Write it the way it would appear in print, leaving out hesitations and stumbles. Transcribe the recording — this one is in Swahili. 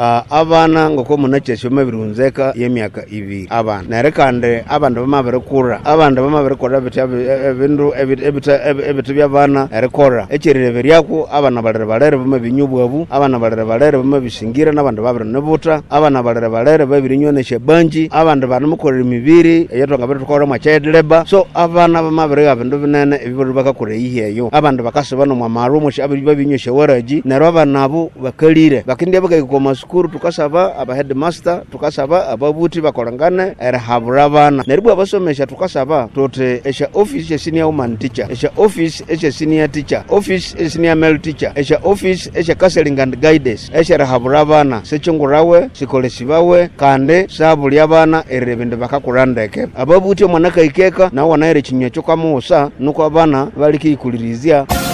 abana ngoko munachesho mabirunzeka yemyaka 2 abana nerekande abandu bamabirikura ebindu ebitu byabana erikora ekirire byako abana balere bamabinyubwabu abana balere bamabishingira nabandu babiri nebuta abana balere babirinyo shebanji abandu banamukorera imibiri eyatonga bitukora mwa child labor so abana bamabiri abindu binene ebibiri bakakora yiheyo abandu bakasibana mu marumo abiri babinyoshe waraji nero abanabo bakalire bakindi bakayikoma skuru tukasaba aba headmaster tukasaba ababuti bakorangane erahabura abana neribwa basomesha tukasaba tote esha office senior woman teacher esha office esha senior teacher office senior male teacher esha office esha counseling and guidance esha rahabura abana sechungurawe sikolesibawe kande sabuli abana erebende bakakurandeke ababuti omwana kayikeka na wanaire chinyacyo kamusa nuko abana baliki ikulirizia